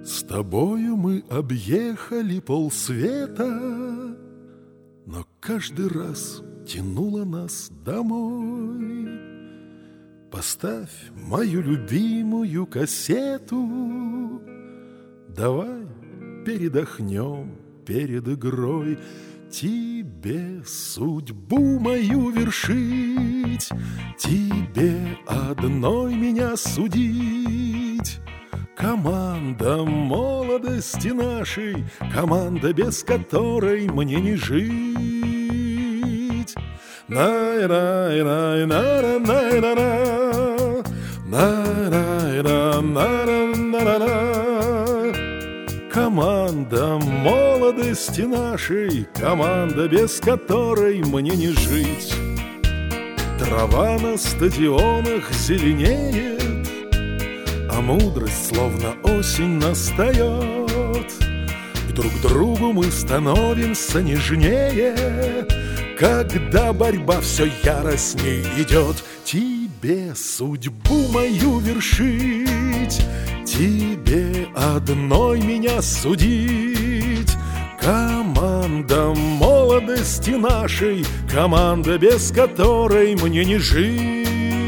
С тобою мы объехали полсвета, но каждый раз тянуло нас домой. Поставь мою любимую кассету, давай передохнем перед игрой. Тебе судьбу мою вершить, тебе одной меня судить. Команда молодости нашей, команда, без которой мне не жить. Най-рай-рай-на-ра-най-ра-ра, най-рай-ра-на-ра-на-ра-ра. Команда молодости нашей, команда, без которой мне не жить. Трава на стадионах зеленеет, а мудрость, словно осень, настает. И друг другу мы становимся нежнее, когда борьба все яростней идет. Тебе судьбу мою вершить, тебе одной меня судить. Команда молодости нашей, команда, без которой мне не жить.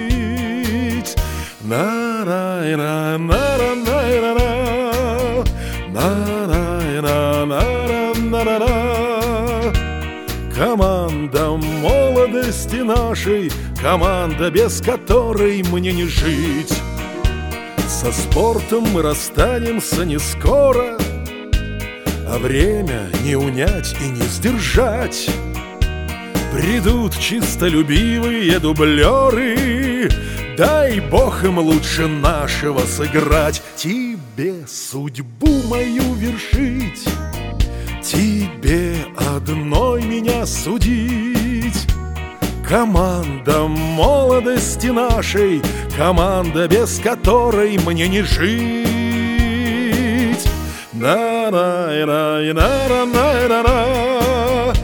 На-рай-ра, на-ра-най-ра-ра, на-рай-ра, на-ра-на-ра-ра. Команда молодости нашей, команда, без которой мне не жить. Со спортом мы расстанемся не скоро, а время не унять и не сдержать. Придут чистолюбивые дублеры, дай Бог им лучше нашего сыграть. Тебе судьбу мою вершить, тебе одной меня судить. Команда молодости нашей, команда, без которой мне не жить. На-рай-рай-на-ра-най-ра-ра,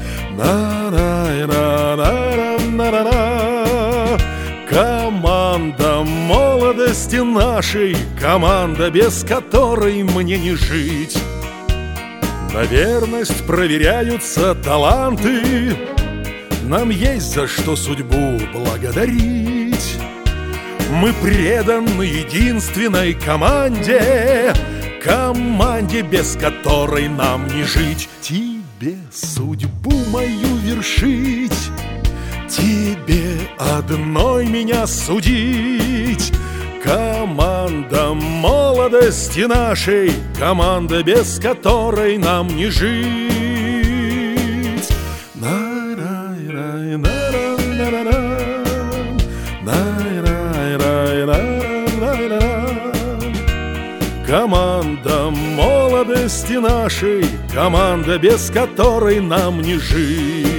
на-рай-ра-на-ра-на-ра-ра. Команда молодости нашей, команда, без которой мне не жить. На верность проверяются таланты, нам есть за что судьбу благодарить. Мы преданы единственной команде, команде, без которой нам не жить. Тебе судьбу мою вершить, тебе одной меня судить. Команда молодости нашей, команда, без которой нам не жить. На-рай-рай-на-ра-на-ра-ра, на-рай-рай-на-ра-ра-ра. Команда молодости нашей, команда, без которой нам не жить.